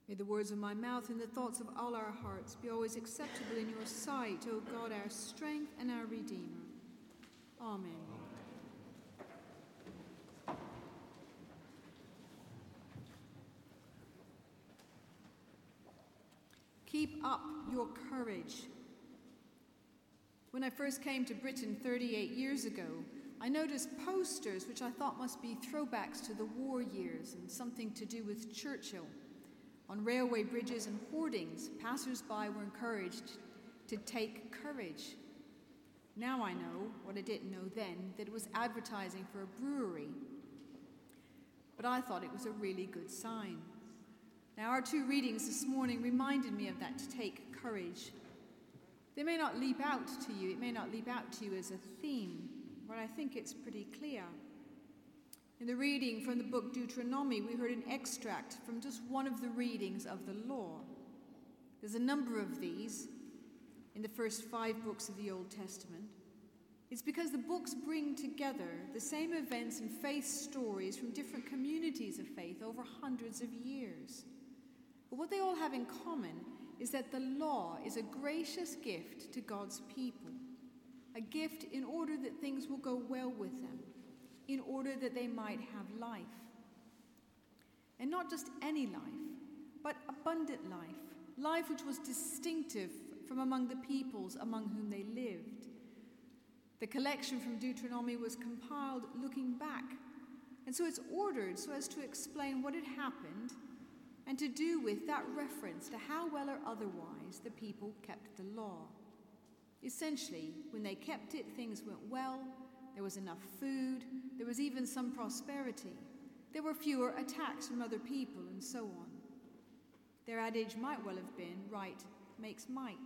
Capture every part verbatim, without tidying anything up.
May the words of my mouth and the thoughts of all our hearts be always acceptable in your sight, O God, our strength and our Redeemer. Amen. Keep up your courage. When I first came to Britain thirty-eight years ago, I noticed posters which I thought must be throwbacks to the war years and something to do with Churchill. On railway bridges and hoardings, passers-by were encouraged to take courage. Now I know, what I didn't know then, that it was advertising for a brewery. But I thought it was a really good sign. Now our two readings this morning reminded me of that, to take courage. They may not leap out to you, it may not leap out to you as a theme, but I think it's pretty clear. In the reading from the book Deuteronomy, we heard an extract from just one of the readings of the law. There's a number of these in the first five books of the Old Testament. It's because the books bring together the same events and faith stories from different communities of faith over hundreds of years. But what they all have in common is that the law is a gracious gift to God's people, a gift in order that things will go well with them, in order that they might have life. And not just any life, but abundant life, life which was distinctive from among the peoples among whom they lived. The collection from Deuteronomy was compiled looking back, and so it's ordered so as to explain what had happened and to do with that reference to how well or otherwise the people kept the law. Essentially, when they kept it, things went well, there was enough food, there was even some prosperity. There were fewer attacks from other people, and so on. Their adage might well have been, right makes might.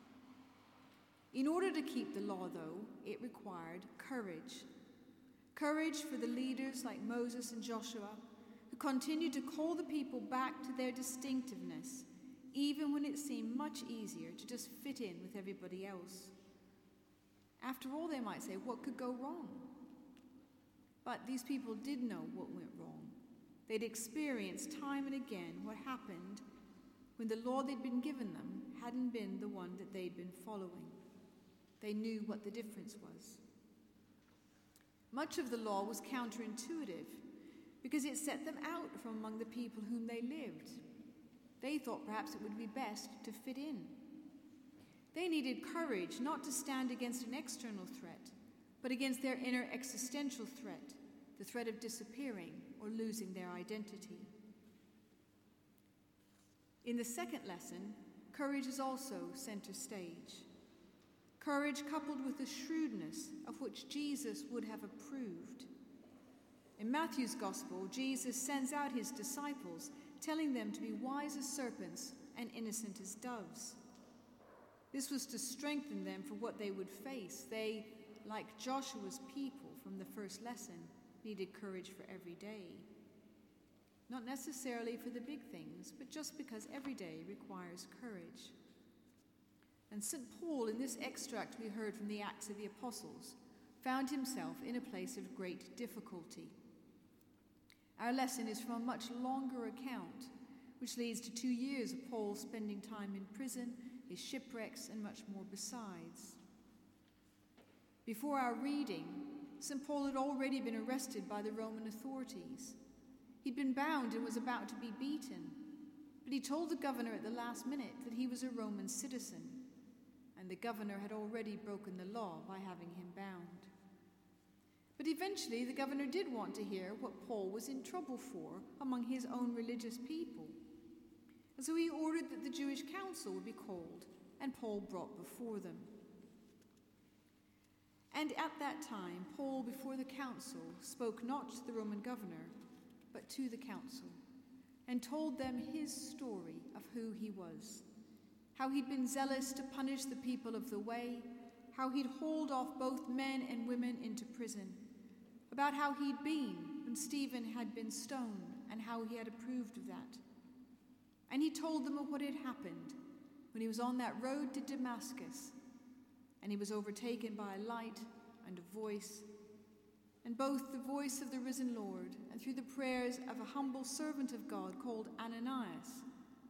In order to keep the law, though, it required courage. Courage for the leaders like Moses and Joshua, who continued to call the people back to their distinctiveness, even when it seemed much easier to just fit in with everybody else. After all, they might say, what could go wrong? But these people did know what went wrong. They'd experienced time and again what happened when the law they'd been given them hadn't been the one that they'd been following. They knew what the difference was. Much of the law was counterintuitive because it set them out from among the people whom they lived. They thought perhaps it would be best to fit in. They needed courage not to stand against an external threat, but against their inner existential threat, the threat of disappearing or losing their identity. In the second lesson, courage is also center stage. Courage coupled with the shrewdness of which Jesus would have approved. In Matthew's Gospel, Jesus sends out his disciples, telling them to be wise as serpents and innocent as doves. This was to strengthen them for what they would face. They, like Joshua's people from the first lesson, needed courage for every day. Not necessarily for the big things, but just because every day requires courage. And Saint Paul, in this extract we heard from the Acts of the Apostles, found himself in a place of great difficulty. Our lesson is from a much longer account, which leads to two years of Paul spending time in prison, his shipwrecks, and much more besides. Before our reading, Saint Paul had already been arrested by the Roman authorities. He'd been bound and was about to be beaten, but he told the governor at the last minute that he was a Roman citizen, and the governor had already broken the law by having him bound. But eventually the governor did want to hear what Paul was in trouble for among his own religious people. And so he ordered that the Jewish council would be called and Paul brought before them. And at that time, Paul, before the council, spoke not to the Roman governor, but to the council, and told them his story of who he was, how he'd been zealous to punish the people of the way, how he'd hauled off both men and women into prison, about how he'd been when Stephen had been stoned and how he had approved of that. And he told them of what had happened when he was on that road to Damascus, and he was overtaken by a light and a voice, and both the voice of the risen Lord and through the prayers of a humble servant of God called Ananias,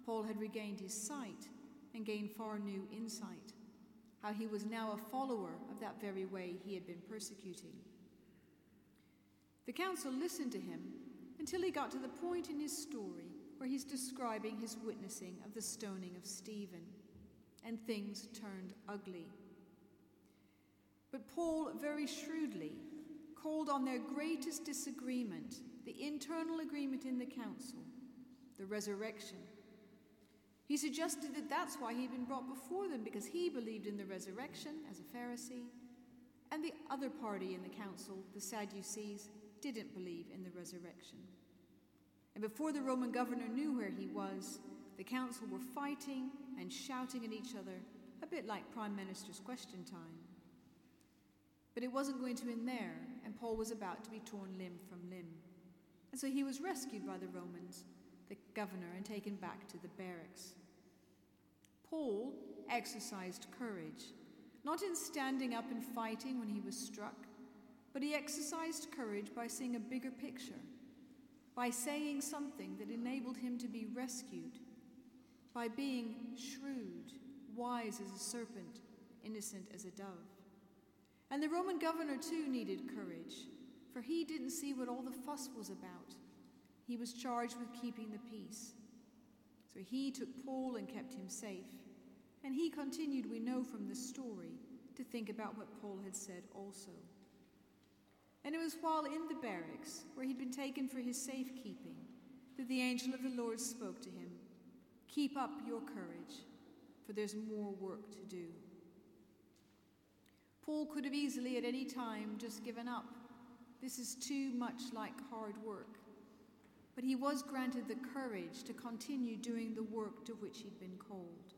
Paul had regained his sight and gained far new insight, how he was now a follower of that very way he had been persecuting. The council listened to him until he got to the point in his story where he's describing his witnessing of the stoning of Stephen, and things turned ugly. But Paul very shrewdly called on their greatest disagreement, the internal agreement in the council, the resurrection. He suggested that that's why he'd been brought before them, because he believed in the resurrection as a Pharisee, and the other party in the council, the Sadducees, didn't believe in the resurrection. And before the Roman governor knew where he was, the council were fighting and shouting at each other, a bit like Prime Minister's Question Time. But it wasn't going to end there, and Paul was about to be torn limb from limb. And so he was rescued by the Romans, the governor, and taken back to the barracks. Paul exercised courage, not in standing up and fighting when he was struck, but he exercised courage by seeing a bigger picture, by saying something that enabled him to be rescued, by being shrewd, wise as a serpent, innocent as a dove. And the Roman governor too needed courage, for he didn't see what all the fuss was about. He was charged with keeping the peace. So he took Paul and kept him safe. And he continued, we know from the story, to think about what Paul had said also. And it was while in the barracks, where he'd been taken for his safekeeping, that the angel of the Lord spoke to him, "Keep up your courage, for there's more work to do." Paul could have easily at any time just given up. This is too much like hard work. But he was granted the courage to continue doing the work to which he'd been called.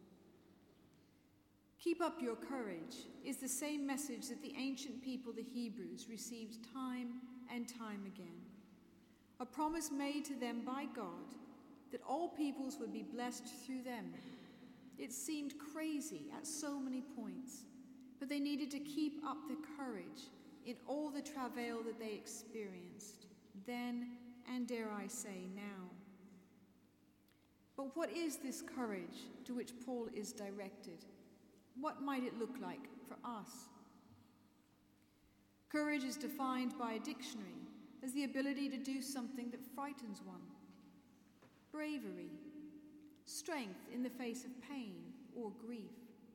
Keep up your courage is the same message that the ancient people, the Hebrews, received time and time again. A promise made to them by God that all peoples would be blessed through them. It seemed crazy at so many points, but they needed to keep up the courage in all the travail that they experienced, then and dare I say now. But what is this courage to which Paul is directed? What might it look like for us? Courage is defined by a dictionary as the ability to do something that frightens one. Bravery, strength in the face of pain or grief.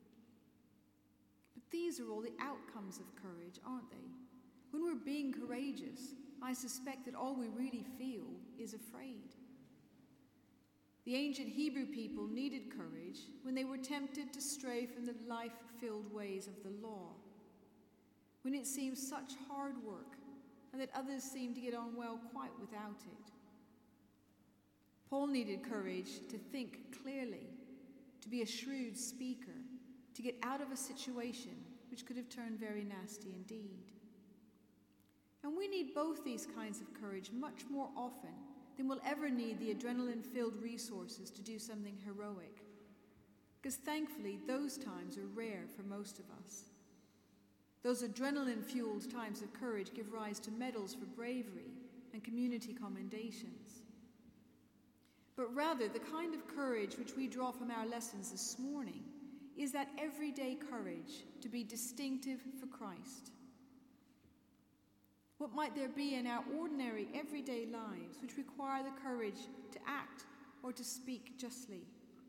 But these are all the outcomes of courage, aren't they? When we're being courageous, I suspect that all we really feel is afraid. The ancient Hebrew people needed courage when they were tempted to stray from the life-filled ways of the law, when it seemed such hard work and that others seemed to get on well quite without it. Paul needed courage to think clearly, to be a shrewd speaker, to get out of a situation which could have turned very nasty indeed. And we need both these kinds of courage much more often than we'll ever need the adrenaline-filled resources to do something heroic. Because thankfully, those times are rare for most of us. Those adrenaline-fueled times of courage give rise to medals for bravery and community commendations. But rather, the kind of courage which we draw from our lessons this morning is that everyday courage to be distinctive for Christ. What might there be in our ordinary, everyday lives which require the courage to act or to speak justly?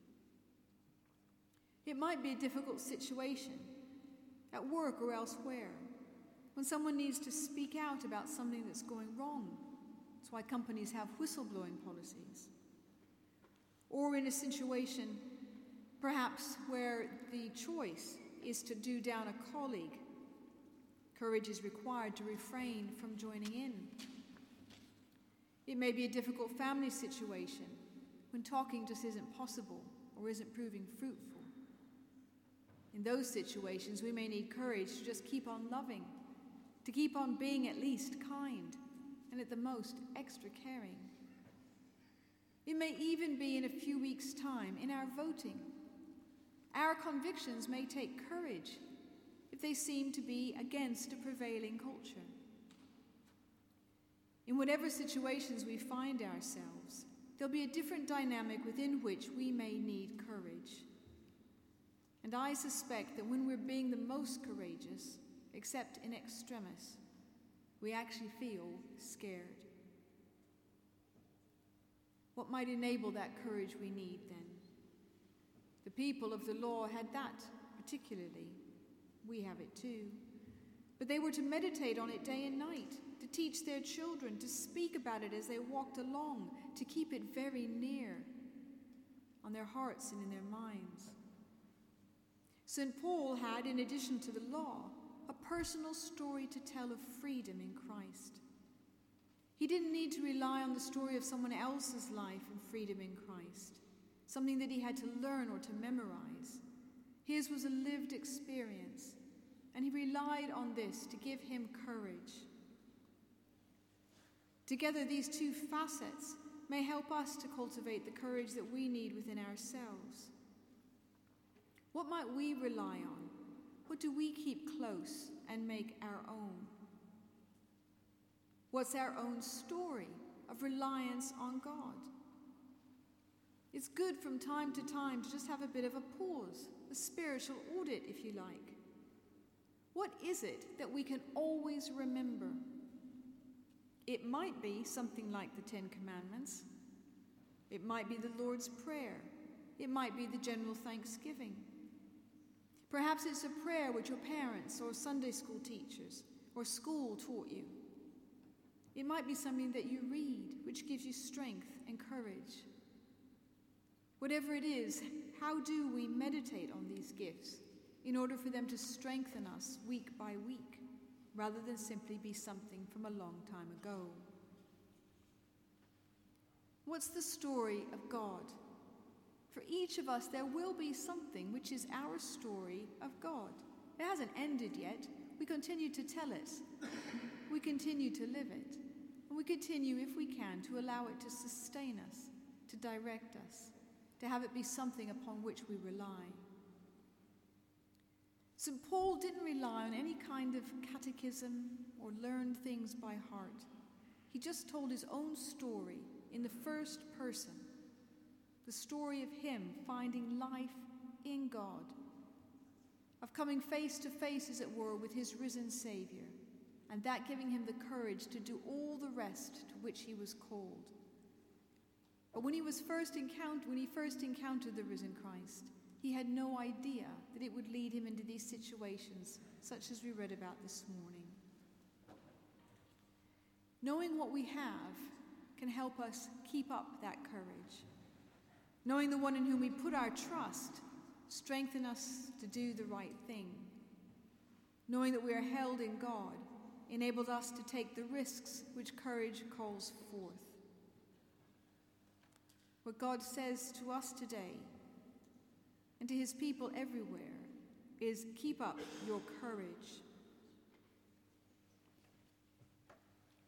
It might be a difficult situation, at work or elsewhere, when someone needs to speak out about something that's going wrong. That's why companies have whistleblowing policies. Or in a situation, perhaps, where the choice is to do down a colleague. Courage is required to refrain from joining in. It may be a difficult family situation when talking just isn't possible or isn't proving fruitful. In those situations, we may need courage to just keep on loving, to keep on being at least kind, and at the most extra caring. It may even be in a few weeks' time in our voting. Our convictions may take courage if they seem to be against a prevailing culture. In whatever situations we find ourselves, there'll be a different dynamic within which we may need courage. And I suspect that when we're being the most courageous, except in extremis, we actually feel scared. What might enable that courage we need then? The people of the law had that particularly. We have it too. But they were to meditate on it day and night, to teach their children, to speak about it as they walked along, to keep it very near on their hearts and in their minds. Saint Paul had, in addition to the law, a personal story to tell of freedom in Christ. He didn't need to rely on the story of someone else's life and freedom in Christ, something that he had to learn or to memorize. His was a lived experience, and he relied on this to give him courage. Together, these two facets may help us to cultivate the courage that we need within ourselves. What might we rely on? What do we keep close and make our own? What's our own story of reliance on God? It's good from time to time to just have a bit of a pause, a spiritual audit, if you like. What is it that we can always remember? It might be something like the Ten Commandments. It might be the Lord's Prayer. It might be the general thanksgiving. Perhaps it's a prayer which your parents or Sunday school teachers or school taught you. It might be something that you read, which gives you strength and courage. Whatever it is, how do we meditate on these gifts in order for them to strengthen us week by week, rather than simply be something from a long time ago? What's the story of God? For each of us, there will be something which is our story of God. It hasn't ended yet. We continue to tell it. We continue to live it. And we continue, if we can, to allow it to sustain us, to direct us, to have it be something upon which we rely. Saint Paul didn't rely on any kind of catechism or learned things by heart. He just told his own story in the first person, the story of him finding life in God, of coming face to face, as it were, with his risen Savior, and that giving him the courage to do all the rest to which he was called. But when he was first encountered, when he first encountered the risen Christ, he had no idea that it would lead him into these situations, such as we read about this morning. Knowing what we have can help us keep up that courage. Knowing the one in whom we put our trust strengthens us to do the right thing. Knowing that we are held in God enables us to take the risks which courage calls forth. What God says to us today and to his people everywhere is, keep up your courage.